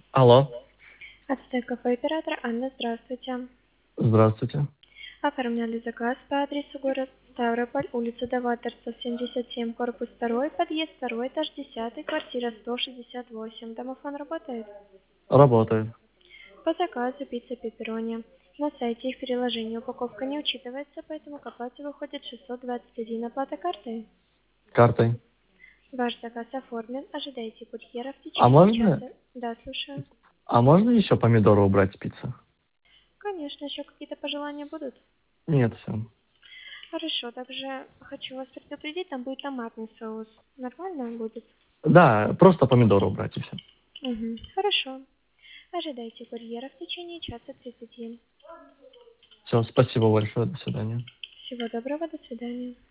Алло, Ацтек кафе оператор Анна, здравствуйте. здравствуйте. Оформляли заказ по адресу город Ставрополь, улица Даваторца, 77, корпус 2, подъезд 2, этаж 10, квартира 168. Домофон работает? Работает. По заказу пицца пепперони. На сайте их приложения упаковка не учитывается, поэтому к оплате выходит 621. Оплата картой. Картой. Ваш заказ оформлен. Ожидайте курьера в А течение можно, часа. Да, слушаю. а можно еще помидоры убрать с пиццы? Конечно, еще какие-то пожелания будут? Нет, все. Хорошо, также хочу вас предупредить, там будет томатный соус. Нормально будет? Да, просто помидоры убрать и все. Угу. Хорошо. Ожидайте курьера в течение часа 30. Все, спасибо большое, до свидания. Всего доброго, до свидания.